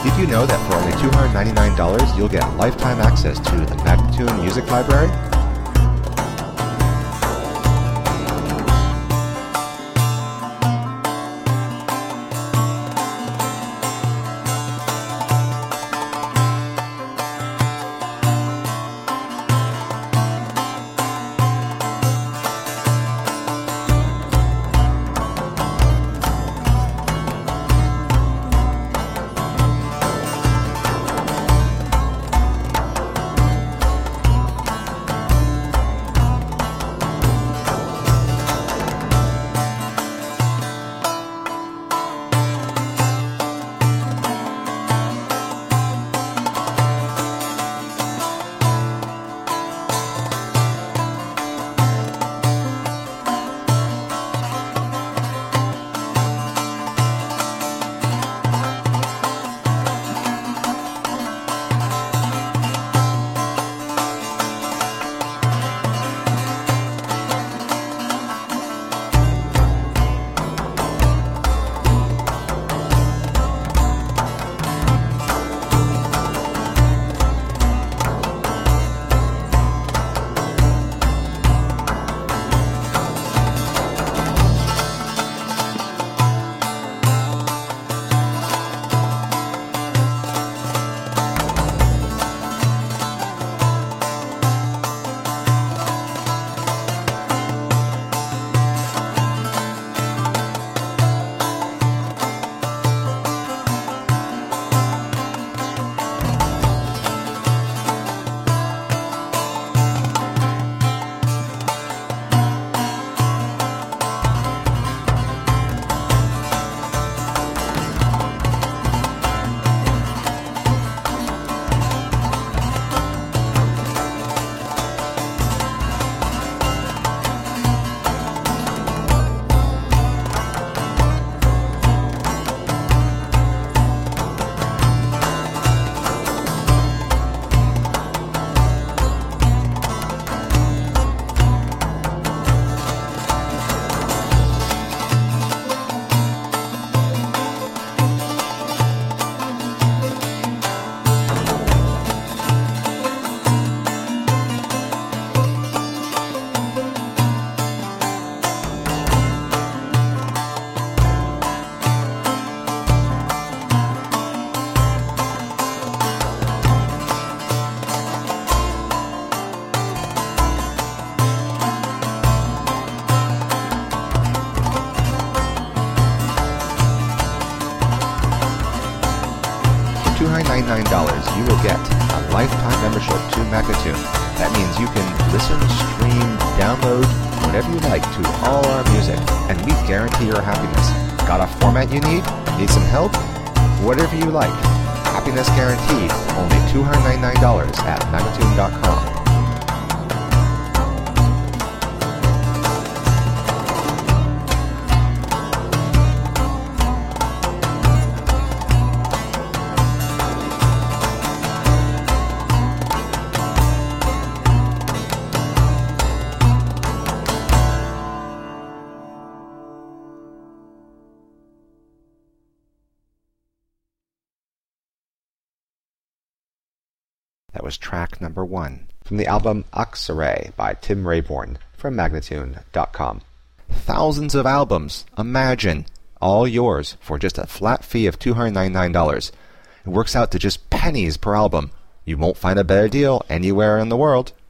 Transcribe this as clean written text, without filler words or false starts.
Did you know that for only $299 you'll get lifetime access to the Magnatune Music Library? $299 you will get a lifetime membership to Magnatune. That means you can listen, stream, download, whatever you like to all our music, and we guarantee your happiness. Got a format you need? Need some help? Whatever you like. Happiness guaranteed. Only $299 at Magnatune.com. That was track number 1 from the album Aksaray by Tim Rayborn from Magnatune.com. Thousands of albums, imagine, all yours for just a flat fee of $299. It works out to just pennies per album. You won't find a better deal anywhere in the world.